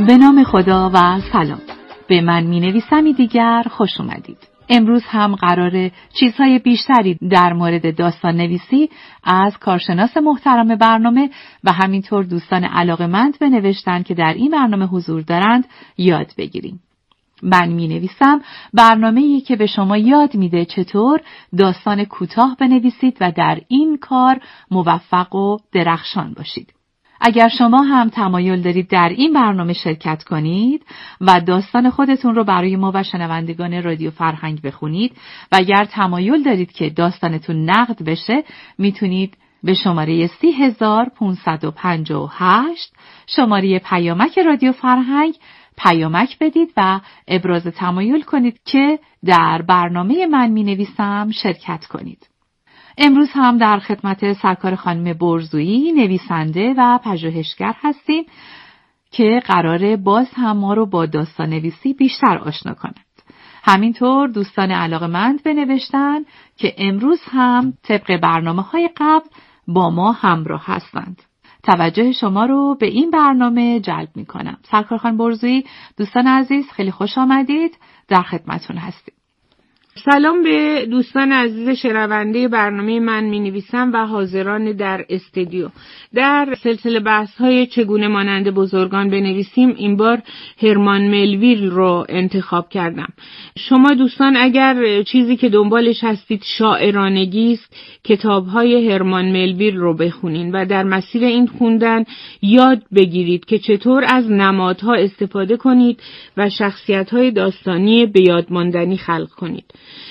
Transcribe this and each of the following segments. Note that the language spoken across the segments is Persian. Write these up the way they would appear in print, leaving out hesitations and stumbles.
به نام خدا و سلام. به من می نویسمی دیگر خوش اومدید. امروز هم قراره چیزهای بیشتری در مورد داستان نویسی از کارشناس محترم برنامه و همینطور دوستان علاقه‌مند به نوشتن که در این برنامه حضور دارند یاد بگیریم. من می نویسم برنامه‌ای که به شما یاد میده چطور داستان کوتاه بنویسید و در این کار موفق و درخشان باشید. اگر شما هم تمایل دارید در این برنامه شرکت کنید و داستان خودتون رو برای ما و شنوندگان رادیو فرهنگ بخونید و اگر تمایل دارید که داستانتون نقد بشه، میتونید به شماره 3558 شماره پیامک رادیو فرهنگ پیامک بدید و ابراز تمایل کنید که در برنامه من می نویسم شرکت کنید. امروز هم در خدمت سرکار خانم برزویی، نویسنده و پژوهشگر هستیم که قراره باز هم ما رو با داستان نویسی بیشتر آشنا کنند. همینطور دوستان علاقه‌مند به نوشتن که امروز هم طبق برنامه‌های قبل با ما همراه هستند. توجه شما رو به این برنامه جلب می‌کنم. سرکار خانم برزویی، دوستان عزیز خیلی خوش آمدید. در خدمتتون هستیم. سلام به دوستان عزیز شنونده برنامه من می نویسم و حاضران در استودیو. در سلسله بحث‌های چگونه مانند بزرگان بنویسیم این بار هرمان ملویل رو انتخاب کردم. شما دوستان اگر چیزی که دنبالش هستید شاعرانگی است، کتاب‌های هرمان ملویل رو بخونین و در مسیر این خوندن یاد بگیرید که چطور از نمادها استفاده کنید و شخصیت‌های داستانی به یاد ماندنی خلق کنید.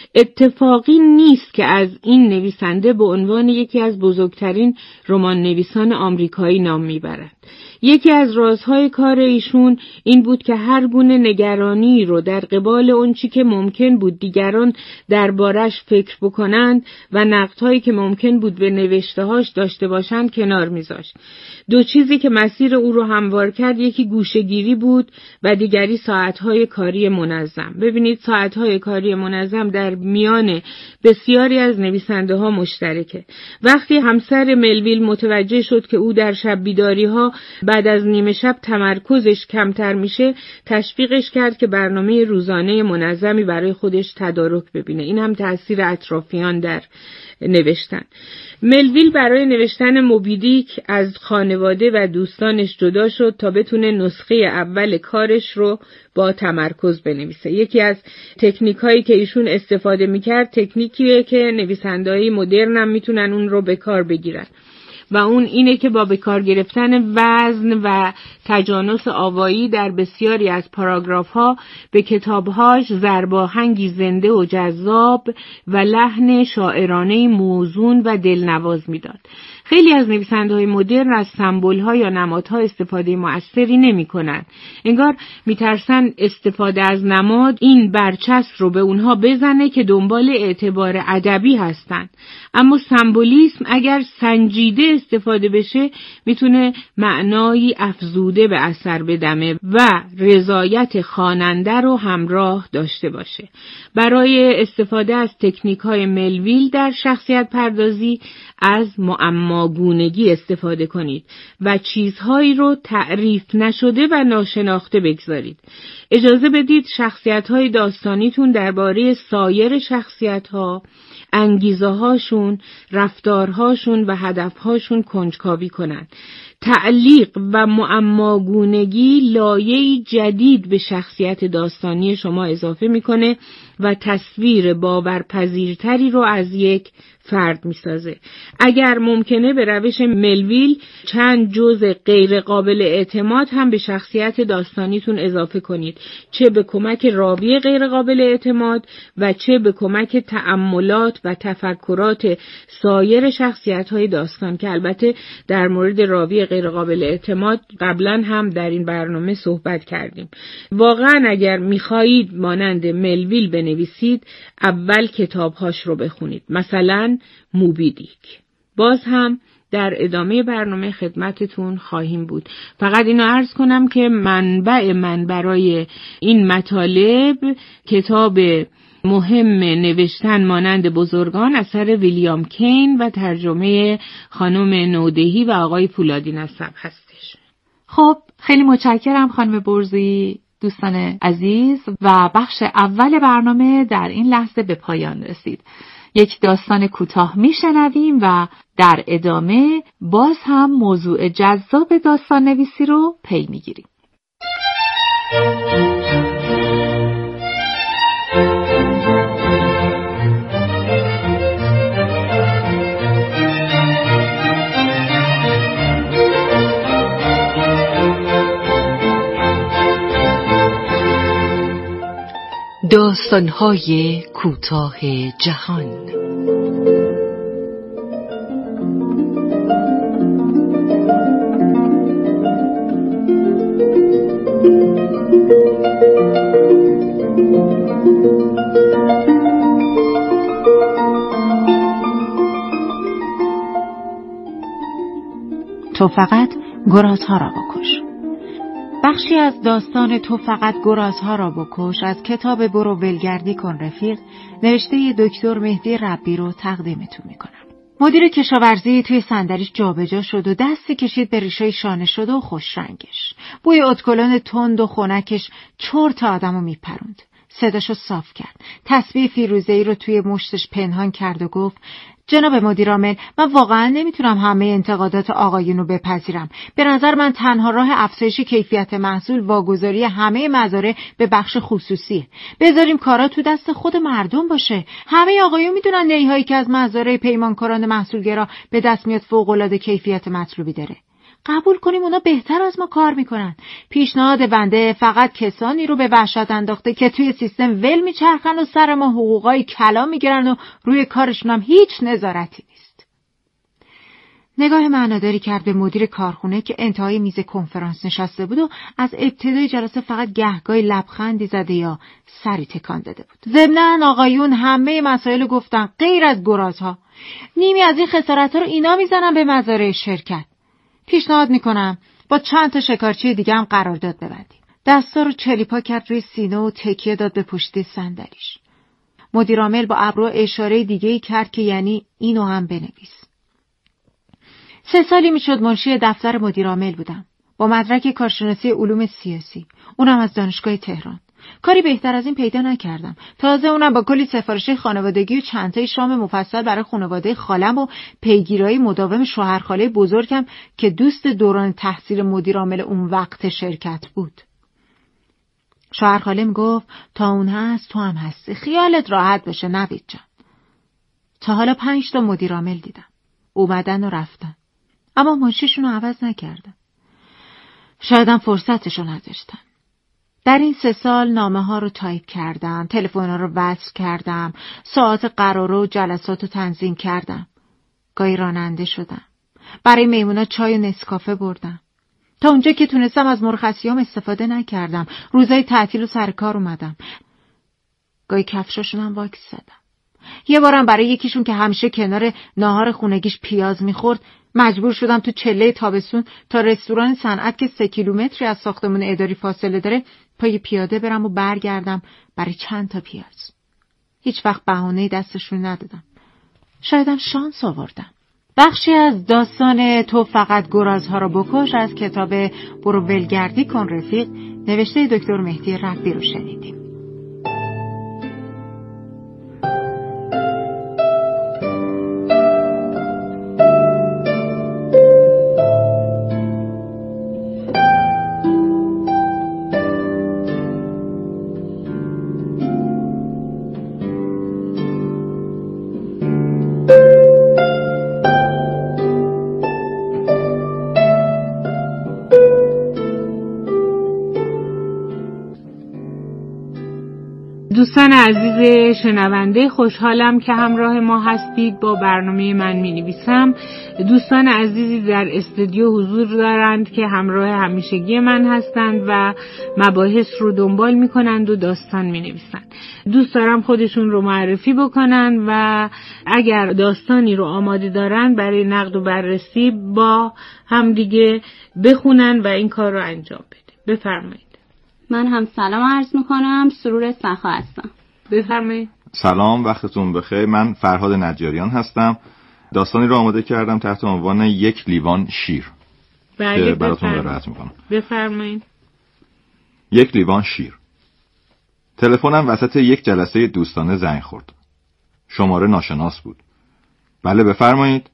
اتفاقی نیست که از این نویسنده به عنوان یکی از بزرگترین رمان نویسان آمریکایی نام میبرند. یکی از رازهای کار ایشون این بود که هر گونه نگرانی رو در قبال اون چی که ممکن بود دیگران دربارش فکر بکنند و نقدهایی که ممکن بود به نوشته‌هاش داشته باشند کنار میذاشت. دو چیزی که مسیر او رو هموار کرد، یکی گوشه‌گیری بود و دیگری ساعت‌های کاری منظم. ببینید ساعت‌های کاری منظم در میان بسیاری از نویسنده‌ها مشترکه. وقتی همسر ملویل متوجه شد که او در شب بیداری‌ها بعد از نیمه شب تمرکزش کمتر میشه، تشویقش کرد که برنامه روزانه منظمی برای خودش تدارک ببینه. این هم تأثیر اطرافیان در نوشتن. ملویل برای نوشتن موبی دیک از خانواده و دوستانش جدا شد تا بتونه نسخه اول کارش رو با تمرکز بنویسه. یکی از تکنیک‌هایی که ایشون استفاده می‌کرد تکنیکیه که نویسنده‌های مدرن هم میتونن اون رو به کار بگیرن و اون اینه که با به کار گرفتن وزن و تجانس آوایی در بسیاری از پاراگراف‌ها به کتاب‌هاش ضرباهنگی زنده و جذاب و لحن شاعرانه موزون و دلنواز میداد. خیلی از نویسنده‌های مدرن از سمبول‌ها یا نمادها استفاده مؤثری نمی‌کنند. انگار می‌ترسن استفاده از نماد این برچسب رو به اونها بزنه که دنبال اعتبار ادبی هستن. اما سمبولیسم اگر سنجیده استفاده بشه میتونه معنایی افزوده به اثر بدمه و رضایت خواننده رو همراه داشته باشه. برای استفاده از تکنیک‌های ملویل در شخصیت پردازی از معماگونگی استفاده کنید و چیزهایی رو تعریف نشده و ناشناخته بگذارید. اجازه بدید شخصیت‌های داستانیتون درباره سایر شخصیت‌ها، انگیزه‌هاشون، رفتارهاشون و هدفهاشون کنجکاوی کنند. تعلیق و معماگونگی لایه‌ای جدید به شخصیت داستانی شما اضافه میکنه و تصویر باورپذیرتری رو از یک فرد میسازه. اگر ممکنه به روش ملویل چند جزء غیر قابل اعتماد هم به شخصیت داستانیتون اضافه کنید، چه به کمک راوی غیر قابل اعتماد و چه به کمک تأملات و تفکرات سایر شخصیت‌های داستان که البته در مورد راوی غیر قابل اعتماد قبلا هم در این برنامه صحبت کردیم. واقعا اگر میخواهید مانند ملویل بنویسید، اول کتابهاش رو بخونید، مثلا موبی دیک. باز هم در ادامه برنامه خدمتتون خواهیم بود. فقط اینو عرض کنم که منبع من برای این مطالب کتاب مهم نوشتن مانند بزرگان اثر ویلیام کین و ترجمه خانم نودهی و آقای فولادی نسب هستش. خب خیلی متشکرم خانم برزی. دوستان عزیز و بخش اول برنامه در این لحظه به پایان رسید. یک داستان کوتاه میشنویم و در ادامه باز هم موضوع جذاب داستان نویسی رو پی میگیریم. داستان‌های کوتاه جهان. تو فقط گرازها را بکش. بخشی از داستان تو فقط گرازها را بکش از کتاب برو ولگردی کن رفیق، نوشته دکتر مهدی ربی رو تقدیمتون میکنم. مدیر کشاورزی توی صندلیش جابجا شد و دستی کشید به ریشای شانه شد و خوش رنگش. بوی اتکلون تند و خنکش چرت آدمو میپروند. صداشو صاف کرد. تسبیح فیروزه‌ای رو توی مشتش پنهان کرد و گفت: جناب مدیر عامل، من واقعا نمیتونم همه انتقادات آقایون رو بپذیرم. به نظر من تنها راه افزایش کیفیت محصول واگذاری همه مزارع به بخش خصوصیه. بذاریم کارا تو دست خود مردم باشه. همه آقایون میدونن نیهایی که از مزارع پیمانکاران محصولگرا به دست میاد فوق‌العاده کیفیت مطلوبی داره. قبول کنیم اونا بهتر از ما کار میکنن. پیشنهاد بنده فقط کسانی رو به وحشت انداخته که توی سیستم ول میچرخن و سر ما حقوقای کلا میگیرن و روی کارشون هم هیچ نظارتی نیست. نگاه معناداری کرد به مدیر کارخونه که انتهای میز کنفرانس نشسته بود و از ابتدای جلسه فقط گهگاهی لبخندی زده یا سری تکان داده بود. ضمناً آقایون همه مسائل گفتن غیر از گرازها. نیمی از این خسارت‌ها رو اینا میزنن به مزارع شرکت. پیشنهاد میکنم با چند تا شکارچی دیگه هم قرارداد ببندیم. دستا رو چلیپا کرد روی سینه و تکیه داد به پشت صندلیش. مدیر عامل با ابرو اشاره دیگه‌ای کرد که یعنی اینو هم بنویس. 3 سالی میشد منشی دفتر مدیر عامل بودم، با مدرک کارشناسی علوم سیاسی، اونم از دانشگاه تهران. کاری بهتر از این پیدا نکردم. تازه اونم با کلی سفارش خانوادگی و چند تای شام مفصل برای خانواده خالم و پیگیرایی مداوم شوهرخاله بزرگم که دوست دوران تحصیل مدیر عامل اون وقت شرکت بود. شوهرخاله میگفت تا اون هست تو هم هستی، خیالت راحت باشه نوید جان. تا حالا 5 تا مدیر عامل دیدم، اومدن و رفتن، اما منشیشون رو عوض نکردن. شاید هم فرصتشو نداشتن. در این 3 سال نامه ها رو تایپ کردم، تلفن ها رو وصل کردم، ساعت قراره و جلسات رو تنظیم کردم. گاهی راننده شدم. برای میمونا چای و نسکافه بردم. تا اونجا که تونستم از مرخصیام استفاده نکردم. روزای تعطیل و سر کار اومدم. گاهی کفشاشون هم واکس زدم. یه بارم برای یکیشون که همیشه کنار ناهار خونگیش پیاز میخورد مجبور شدم تو چله تابستون تا رستوران صنعت که 3 کیلومتری از ساختمون اداری فاصله داره پای پیاده برم و برگردم برای چند تا پیاز. هیچ وقت بهانه دستشون ندادم. شایدم شانس آوردم. بخشی از داستان تو فقط گرازها را بکش از کتاب برو ولگردی کن رفیق، نوشته دکتر مهدی ربی رو شنیدیم. دوستان عزیز شنونده، خوشحالم که همراه ما هستید با برنامه من می‌نویسم. دوستان عزیزی در استودیو حضور دارند که همراه همیشگی من هستند و مباحث رو دنبال می‌کنند و داستان می‌نویسند. دوست دارم خودشون رو معرفی بکنن و اگر داستانی رو آماده دارن برای نقد و بررسی با هم دیگه بخونن و این کار رو انجام بده. بفرمایید. من هم سلام عرض میکنم. سرور سخا هستم. بفرمایید. سلام، وقتتون بخیر. من فرهاد نجاریان هستم. داستانی رو آماده کردم تحت عنوان 1 لیوان شیر. که براتون قرائت میکنم. بفرمایید. یک لیوان شیر. تلفنم وسط یک جلسه دوستانه زنگ خورد. شماره ناشناس بود. بله بفرمایید.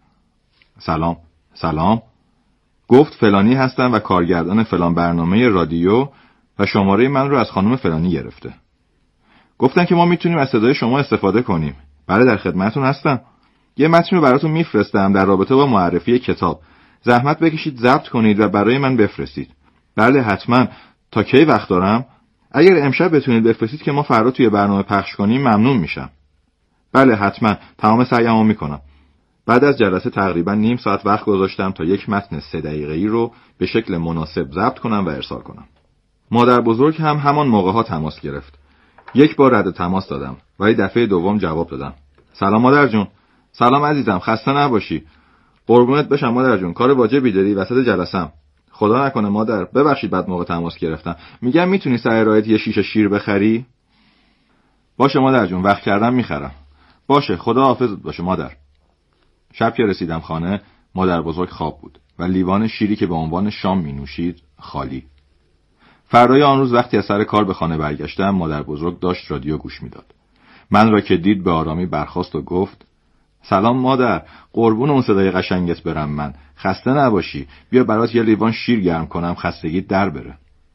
سلام. گفت فلانی هستم و کارگردان فلان برنامه رادیو و شماره من رو از خانم فلانی گرفته. گفتن که ما میتونیم از صدای شما استفاده کنیم. بله در خدمتتون هستم. یه متن رو براتون میفرستم در رابطه با معرفی کتاب. زحمت بکشید ضبط کنید و برای من بفرستید. بله حتما. تا کی وقت دارم؟ اگر امشب بتونید بفرستید که ما فردا توی برنامه پخش کنیم ممنون میشم. بله حتما. تمام سعیمو میکنم. بعد از جلسه تقریبا نیم ساعت وقت گذاشتم تا یک متن 3 دقیقه‌ای رو به شکل مناسب ضبط کنم و ارسال کنم. مادر بزرگ هم همان موقع‌ها تماس گرفت. یک بار رد تماس دادم ولی دفعه دوم جواب دادم. سلام مادر جون. سلام عزیزم، خسته نباشی. قربونت بشم مادر جون، کار واجبی داری وسط جلسم. خدا نکنه مادر، ببخشید بعد موقع تماس گرفتم. میگم میتونی سر راهت یه شیشه شیر بخری؟ باشه مادر جون، وقت کردم میخرم. باشه، خدا حافظت باشه مادر. شب که رسیدم خانه، مادر بزرگ خواب بود و لیوان شیری که به عنوان شام می نوشید خالی. فردای آن روز وقتی از سر کار به خانه برگشتم، مادر بزرگ داشت رادیو گوش میداد. من را که دید به آرامی برخاست و گفت: سلام مادر، قربون اون صدای قشنگت برم من. خسته نباشی، بیا برات یه لیوان شیر گرم کنم خستگی در بره.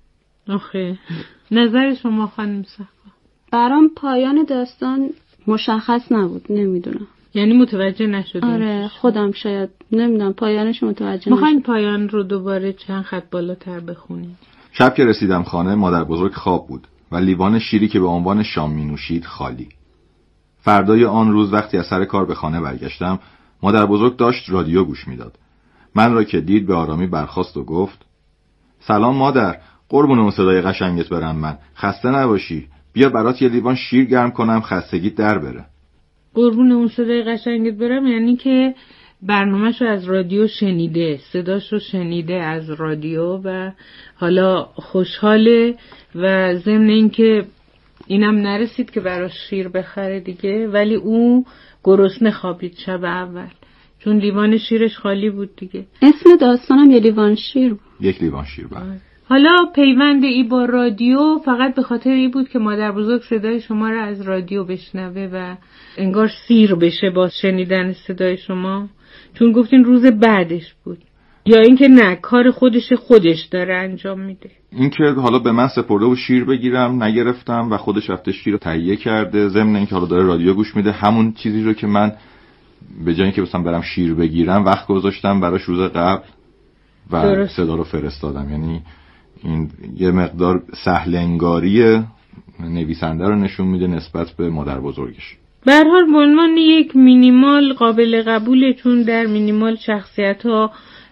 آخه نظر شما خانم صفا؟ برام پایان داستان مشخص نبود، نمیدونم. یعنی متوجه نشدیم؟ آره خودم شاید نمیدونم پایانش متوجه نشدم. میخواین پایان رو دوباره چند خط بالاتر بخونید؟ شب که رسیدم خانه، مادر بزرگ خواب بود و لیوان شیری که به عنوان شام می نوشید خالی. فردای آن روز وقتی از سر کار به خانه برگشتم، مادر بزرگ داشت رادیو گوش میداد. من را که دید به آرامی برخاست و گفت: سلام مادر، قربون اون صدای قشنگت برم من. خسته نباشی، بیا برات یه لیوان شیر گرم کنم خستگی در بره. قربون اون صدای قشنگت برم یعنی که برنامه‌شو از رادیو شنیده، صداشو شنیده از رادیو و حالا خوشحاله و ضمن اینکه اینم نرسید که براش شیر بخره دیگه، ولی او گرسنه خوابید شب اول چون لیوان شیرش خالی بود دیگه. اسم داستانم یه لیوان شیر بود. یک لیوان شیر بود. حالا پیوند ای با رادیو فقط به خاطر ای بود که مادر بزرگ صدای شما را از رادیو بشنوه و انگار سیر بشه با شنیدن صدای شما، چون گفتین روز بعدش بود، یا اینکه نه کار خودش داره انجام میده؟ اینکه حالا به من سپرده و شیر بگیرم نگرفتم و خودش رفته شیر رو تهیه کرده، ضمن اینکه حالا داره رادیو گوش میده، همون چیزی رو که من به جای اینکه مثلا برم شیر بگیرم وقت گذاشتم براش روز قبل و درست. صدا رو فرستادم. یعنی این یه مقدار سهلنگاری نویسنده رو نشون میده نسبت به مادر بزرگش. به هر حال به عنوان یک مینیمال قابل قبوله، چون در مینیمال شخصیت‌ها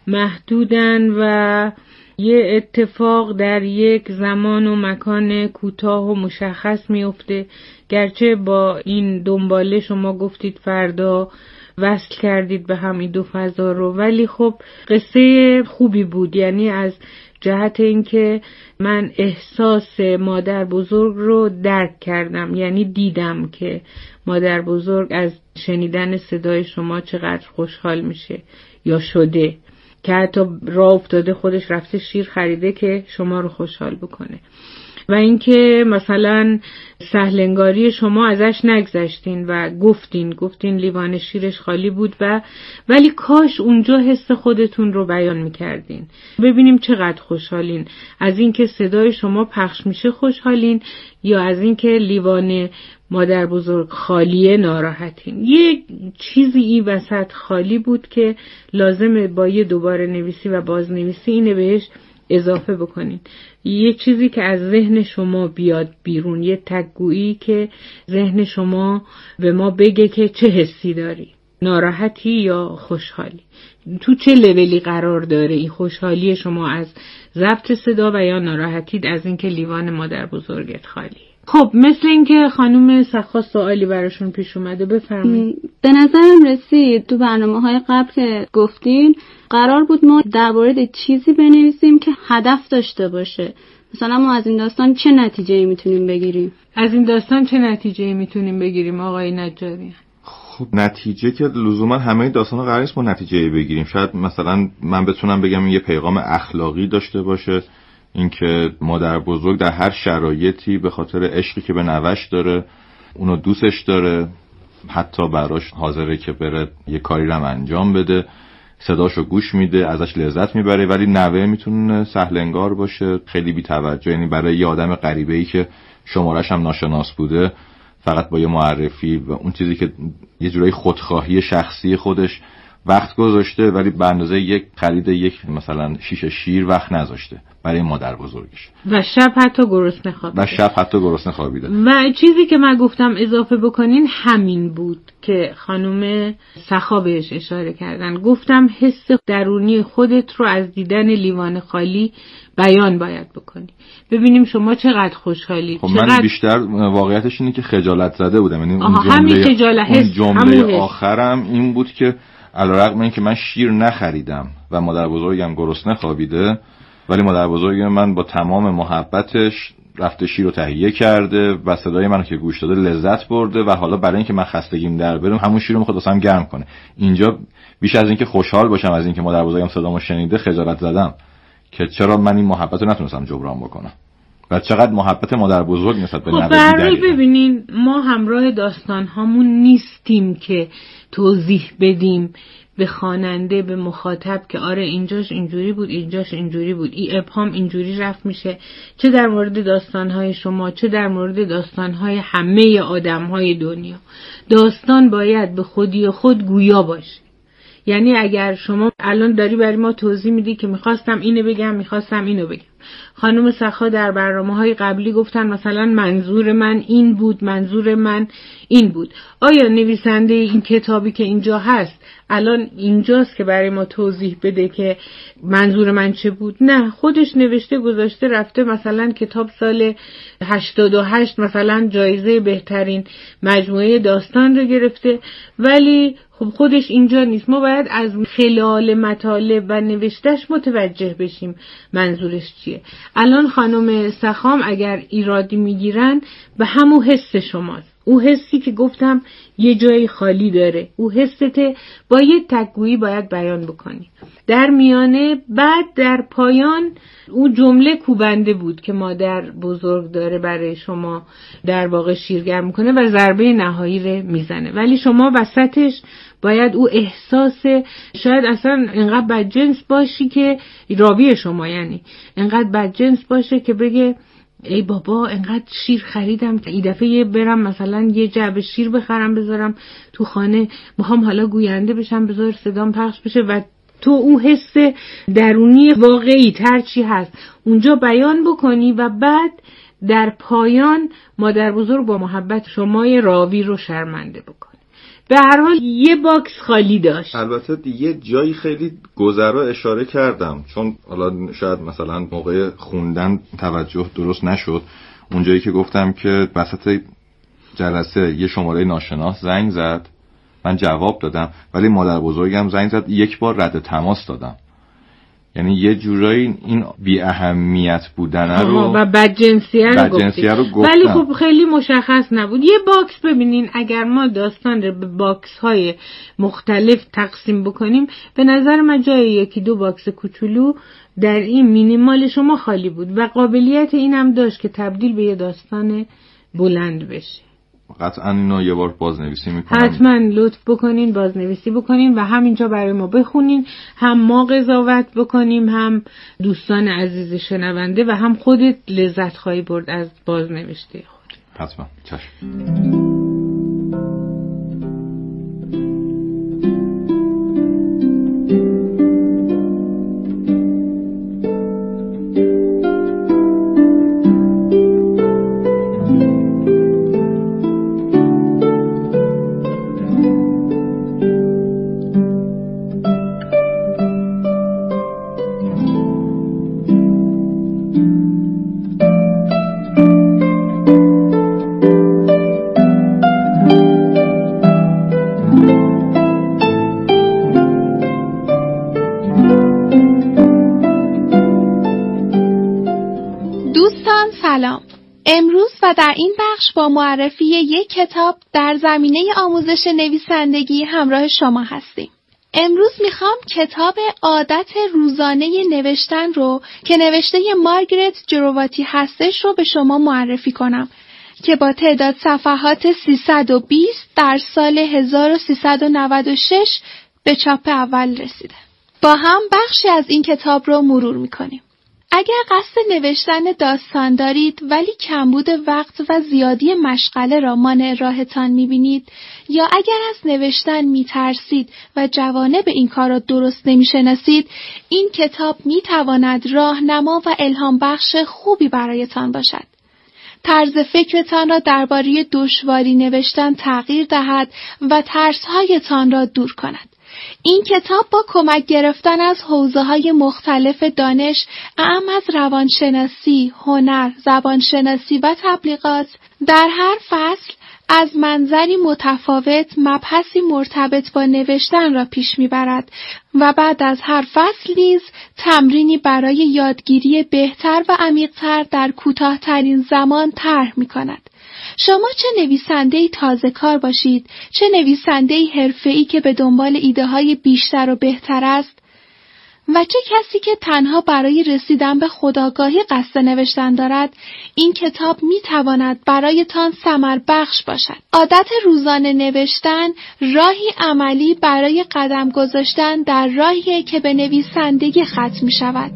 محدودن و یه اتفاق در یک زمان و مکان کوتاه و مشخص میفته. گرچه با این دنباله شما گفتید فردا وصل کردید به هم این دو فضا رو، ولی خب قصه خوبی بود. یعنی از جهت اینکه من احساس مادر بزرگ رو درک کردم، یعنی دیدم که مادر بزرگ از شنیدن صدای شما چقدر خوشحال میشه یا شده که حتی راه افتاده خودش رفته شیر خریده که شما رو خوشحال بکنه. و اینکه مثلا سهلنگاری شما ازش نگذشتین و گفتین لیوان شیرش خالی بود و ولی کاش اونجا حس خودتون رو بیان میکردین. ببینیم چقدر خوشحالین از اینکه صدای شما پخش میشه، خوشحالین یا از اینکه لیوان مادر بزرگ خالیه ناراحتین. یه چیزی این وسط خالی بود که لازمه با یه دوباره نویسی و بازنویسی اینه بهش اضافه بکنین. یه چیزی که از ذهن شما بیاد بیرون، یه تگویی که ذهن شما به ما بگه که چه حسی داری، ناراحتی یا خوشحالی، تو چه لولی قرار داره این خوشحالی شما از ضبط صدا و یا ناراحتید از اینکه لیوان مادر بزرگت خالی. خب مثل اینکه خانم سخا سوالی براشون پیش اومده، بفرمایید. به نظرم رسید تو برنامه‌های قبل که گفتین قرار بود ما درباره چیزی بنویسیم که هدف داشته باشه. مثلا ما از این داستان چه نتیجه‌ای میتونیم بگیریم؟ از این داستان چه نتیجه‌ای میتونیم بگیریم آقای نجاریان؟ خب نتیجه که لزوما همه داستانا قرار نیست ما نتیجه بگیریم. شاید مثلا من بتونم بگم یه پیغام اخلاقی داشته باشه، اینکه مادر بزرگ در هر شرایطی به خاطر عشقی که به نوش داره، اونو دوستش داره، حتی براش حاضره که بره یه کاری رو انجام بده، صداشو گوش میده، ازش لذت میبره. ولی نوه میتونه سهل انگار باشه، خیلی بی توجه. یعنی برای یه آدم غریبه‌ای که شمارش هم ناشناس بوده، فقط با یه معرفی و اون چیزی که یه جورایی خودخواهی شخصی خودش وقت گذاشته، ولی به اندازه یک خرید یک مثلا شیشه شیر وقت نذاشته برای مادر بزرگش. و شب حتی گرسنه خوابیده. و چیزی که من گفتم اضافه بکنین همین بود که خانم سخا بهش اشاره کردن. گفتم حس درونی خودت رو از دیدن لیوان خالی بیان باید بکنی. ببینیم شما چقدر خوشحالی. خب من بیشتر واقعیتش اینه که خجالت زده بودم. یعنی اون جمله آخرم این بود که علیرغم این که من شیر نخریدم و مادر بزرگم گرسنه خوابیده، ولی مادر بزرگ من با تمام محبتش رفته شیر رو تهیه کرده و صدای منو که گوش داده لذت برده و حالا برای اینکه من خستگیم در برم همون شیر رو میخواد واسم گرم کنه. اینجا بیش از اینکه خوشحال باشم از اینکه مادر بزرگم صدامو شنیده، خجالت زدم که چرا من این محبت رو نتونستم جبران بکنم و چقدر محبت مادر بزرگ نسبت به نوه دیگری. ببینین ما همراه داستان هامون نیستیم که توضیح بدیم به خواننده، به مخاطب که آره اینجاش اینجوری بود، اینجاش اینجوری بود، این ابهام اینجوری رفت میشه. چه در مورد داستانهای شما، چه در مورد داستانهای همه آدمهای دنیا. داستان باید به خودی خود گویا باشه. یعنی اگر شما الان داری برای ما توضیح میدی که میخواستم اینو بگم، خانم سخا در برنامه‌های قبلی گفتن مثلا منظور من این بود، منظور من این بود. آیا نویسنده این کتابی که اینجا هست الان اینجاست که برای ما توضیح بده که منظور من چه بود؟ نه، خودش نوشته گذاشته رفته. مثلا کتاب سال 88 مثلا جایزه بهترین مجموعه داستان رو گرفته، ولی خب خودش اینجا نیست. ما باید از خلال مطالب و نوشتش متوجه بشیم منظورش چیه. الان خانم سخام اگر ایرادی میگیرن به همون حس شماست، او حسی که گفتم یه جای خالی داره، او حسته با یه تک‌گویی باید بیان بکنی. در میانه بعد در پایان او جمله کوبنده بود که مادر بزرگ داره برای شما در واقع شیرگرم میکنه و ضربه نهایی رو میزنه، ولی شما وسطش باید او احساس شاید اصلا انقدر بدجنس باشی که راوی شما یعنی انقدر بدجنس باشه که بگه ای بابا انقدر شیر خریدم که این دفعه برم مثلا یه جعبه شیر بخرم بذارم تو خانه، میخوام حالا گوینده بشم بذار صدام پخش بشه و تو اون حس درونی واقعی تر چی هست اونجا بیان بکنی و بعد در پایان مادر بزرگ با محبت شمای راوی رو شرمنده بکنی. به هر حال یه باکس خالی داشت. البته یه جایی خیلی گذرا اشاره کردم، چون حالا شاید مثلا موقع خوندن توجه درست نشد. اونجایی که گفتم که وسط جلسه یه شماره ناشناس زنگ زد، من جواب دادم، ولی مادر بزرگم زنگ زد یک بار رد تماس دادم. یعنی یه جورایی این بی اهمیت بودن رو و بدجنسیه رو گفتم، ولی خب خیلی مشخص نبود. یه باکس ببینین، اگر ما داستان رو به باکس های مختلف تقسیم بکنیم، به نظر من جای یکی دو باکس کوچولو در این مینیمال شما خالی بود و قابلیت اینم داشت که تبدیل به یه داستان بلند بشه. قطعا اینو یه بار بازنویسی میکنم. حتما لطف بکنین بازنویسی بکنین و همینجا برای ما بخونین، هم ما قضاوت بکنیم، هم دوستان عزیز شنونده و هم خودت لذت خواهی برد از بازنوشته خود. حتما. چشم. امروز و در این بخش با معرفی یک کتاب در زمینه آموزش نویسندگی همراه شما هستیم. امروز میخوام کتاب عادت روزانه نوشتن رو که نوشته مارگرت جرواتی هستش رو به شما معرفی کنم که با تعداد صفحات 320 در سال 1396 به چاپ اول رسیده. با هم بخشی از این کتاب رو مرور میکنیم. اگر قصد نوشتن داستان دارید ولی کمبود وقت و زیادی مشغله را مانع راهتان می‌بینید یا اگر از نوشتن می‌ترسید و جوانب این کار را درست نمی‌شناسید، این کتاب می‌تواند راهنما و الهام بخش خوبی برایتان باشد. طرز فکرتان را درباره دشواری نوشتن تغییر دهد و ترس‌هایتان را دور کند. این کتاب با کمک گرفتن از حوزه‌های مختلف دانش، اعم از روانشناسی، هنر، زبانشناسی و تبلیغات، در هر فصل از منظری متفاوت مبحثی مرتبط با نوشتن را پیش می‌برد و بعد از هر فصل نیز تمرینی برای یادگیری بهتر و عمیق‌تر در کوتاه‌ترین زمان طرح می‌کند. شما چه نویسنده‌ای تازه کار باشید، چه نویسنده‌ای حرفه‌ای که به دنبال ایده‌های بیشتر و بهتر است، و چه کسی که تنها برای رسیدن به خودآگاهی قصد نوشتن دارد، این کتاب می‌تواند برایتان ثمربخش باشد. عادت روزانه نوشتن راهی عملی برای قدم گذاشتن در راهی که به نویسندگی ختم می‌شود.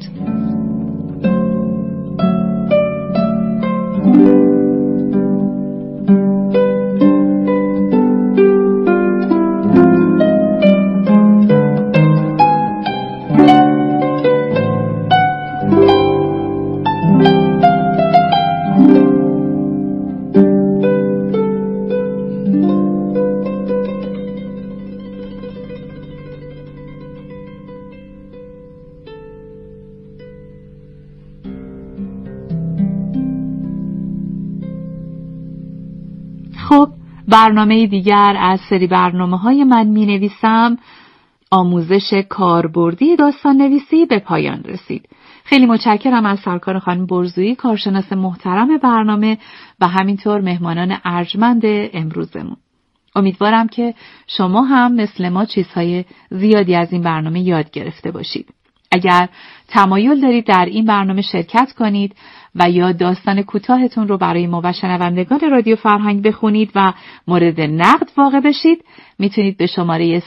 خب، برنامه دیگر از سری برنامه‌های من می‌نویسم، آموزش کاربردی داستان نویسی به پایان رسید. خیلی متشکرم از سرکار خانم برزویی، کارشناس محترم برنامه و همینطور مهمانان ارجمند امروزمون. امیدوارم که شما هم مثل ما چیزهای زیادی از این برنامه یاد گرفته باشید. اگر تمایل دارید در این برنامه شرکت کنید و یا داستان کوتاهتون رو برای ما و شنوندگان رادیو فرهنگ بخونید و مورد نقد واقع بشید، میتونید به شماره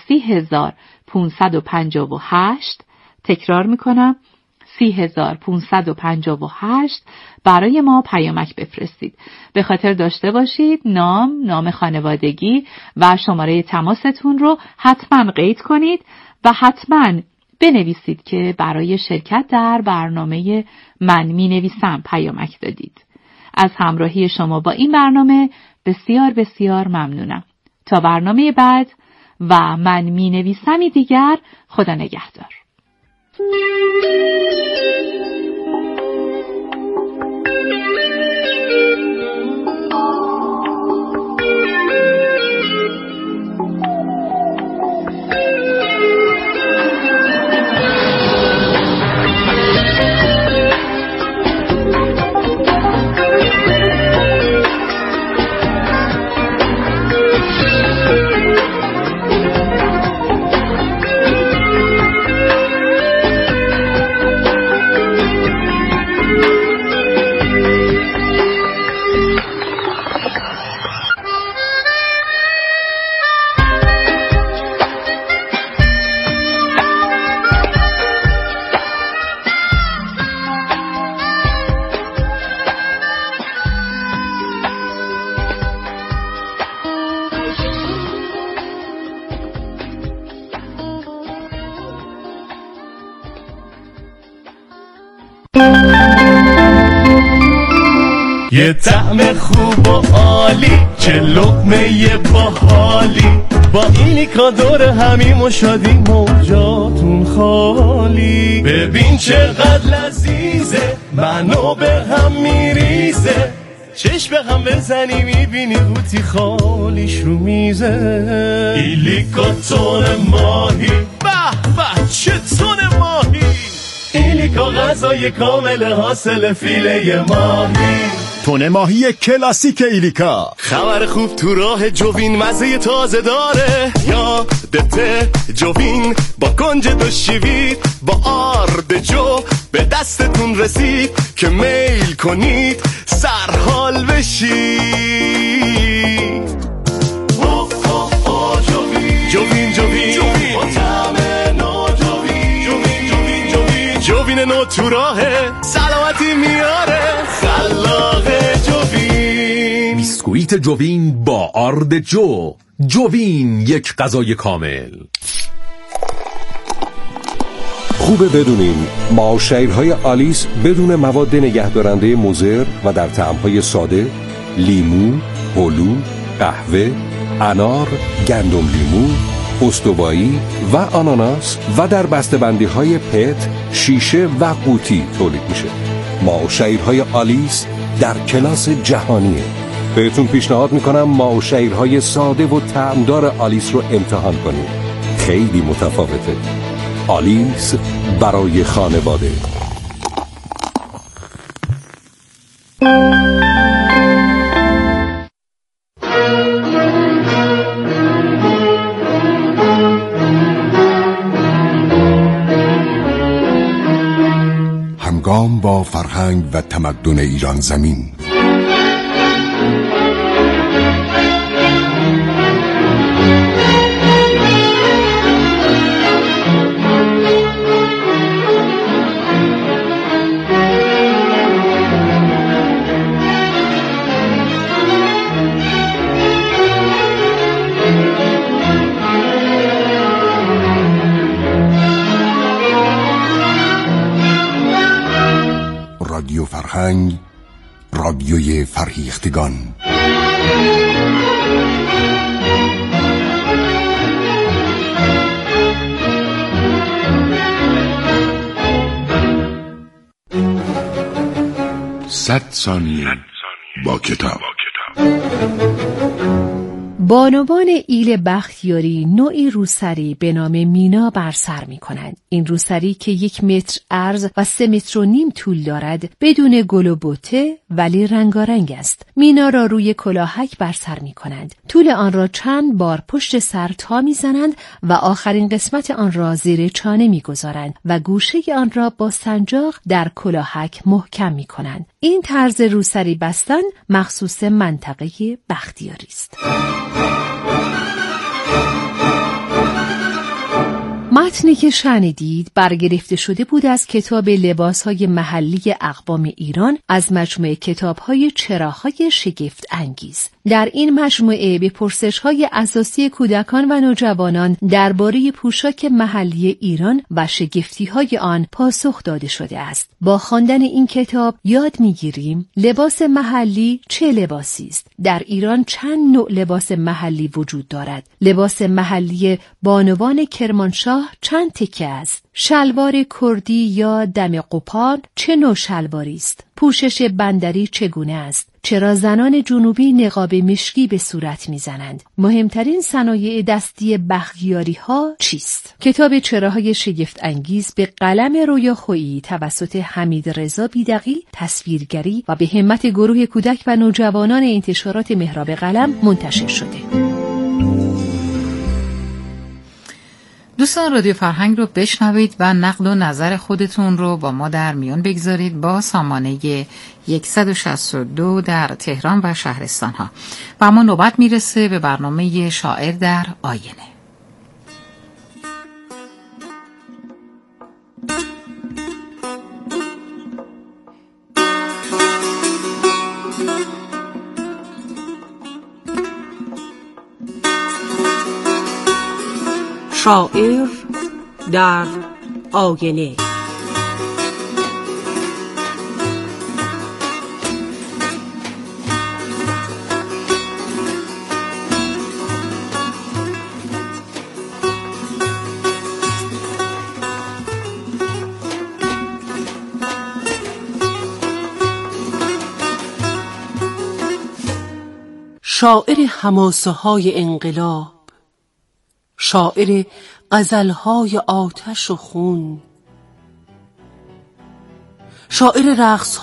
30558 تکرار میکنم 30558 برای ما پیامک بفرستید. به خاطر داشته باشید نام خانوادگی و شماره تماستون رو حتما قید کنید و حتما بنویسید که برای شرکت در برنامه من می نویسم پیامک دادید. از همراهی شما با این برنامه بسیار بسیار ممنونم. تا برنامه بعد و من می نویسمی دیگر، خدا نگهدار. یه طعم خوب و عالی، چه لقمه باحالی، با اینیکا دور همیم و شادیم و جاتون خالی. ببین چقدر لذیذه، منو به هم میریزه، چشم به هم بزنی میبینی قوطی خالیش رو میزه. ایلیکا تون ماهی، به به چه تون ماهی، ایلیکا غذای کامل حاصل فیله ماهی. تون ماهی کلاسیک ایلیکا. خبر خوب تو راه جوین مزه تازه داره، یادته جوین با کنج دو شیوید با آرد جو به دستتون رسید که میل کنید سرحال بشید. جوین با طعم نو جوین نو تو راهه، سلامتی میاره خلاق جوین. بیسکویت جوین با آرد جوین یک غذای کامل. خوبه بدونین معاشرهای آلیس بدون مواد نگهدارنده مضر و در طعم‌های ساده، لیمو، هلو، قهوه، انار، گندم لیمو، استوایی و آناناس و در بسته‌بندی‌های پت، شیشه و قوطی تولید میشه. معاشرهای آلیس در کلاس جهانیه. بهتون پیشنهاد میکنم معاشرهای ساده و طعمدار آلیس رو امتحان کنید. خیلی متفاوته. آلیس برای خانواده. همگام با فرهنگ و تمدن ایران زمین. رادیو فرهنگ، رادیوی فرهیختگان. صد ثانیه با کتاب. بانوان ایل بختیاری نوعی روسری به نام مینا بر سر می کنند. این روسری که 1 متر عرض و 3.5 متر طول دارد بدون گل و بوته ولی رنگارنگ است. مینا را روی کلاهک بر سر می کنند. طول آن را چند بار پشت سر تا می زنند و آخرین قسمت آن را زیر چانه می گذارند و گوشه آن را با سنجاق در کلاهک محکم می کنند. این طرز روسری بستن مخصوص منطقه بختیاری است. متنی که شنیدید برگرفته شده بود از کتاب لباس‌های محلی اقوام ایران از مجموعه کتاب‌های چراهای شگفت انگیز. در این مجموعه به پرسش‌های اساسی کودکان و نوجوانان درباره پوشاک محلی ایران و شگفتی‌های آن پاسخ داده شده است. با خواندن این کتاب یاد می‌گیریم لباس محلی چه لباسی است. در ایران چند نوع لباس محلی وجود دارد. لباس محلی بانوان کرمانشاه چند تکه است. شلوار کردی یا دم قپان چه نوع شلواری است؟ پوشش بندری چگونه است؟ چرا زنان جنوبی نقاب مشکی به صورت میزنند؟ مهمترین صنایع دستی بختیاری ها چیست؟ کتاب چراهای شگفت انگیز به قلم رویا خویی توسط حمید رضا بیدقی تصویرگری و به همت گروه کودک و نوجوانان انتشارات محراب قلم منتشر شده. دوستان رادیو فرهنگ رو بشنوید و نقد و نظر خودتون رو با ما در میان بگذارید با سامانه 162 در تهران و شهرستان ها. و اما نوبت میرسه به برنامه شاعر در آینه. شاعر در آینه. شاعر حماسه‌های انقلاب، شاعر غزل‌های آتش و خون، شاعر رقص